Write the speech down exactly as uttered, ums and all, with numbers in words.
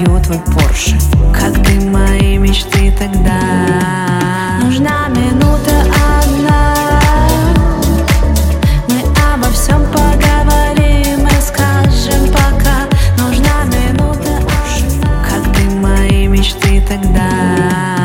убью твой Порше. Как ты мои мечты тогда. Нужна минута одна, мы обо всем поговорим и скажем пока. Нужна минута одна, как ты мои мечты тогда.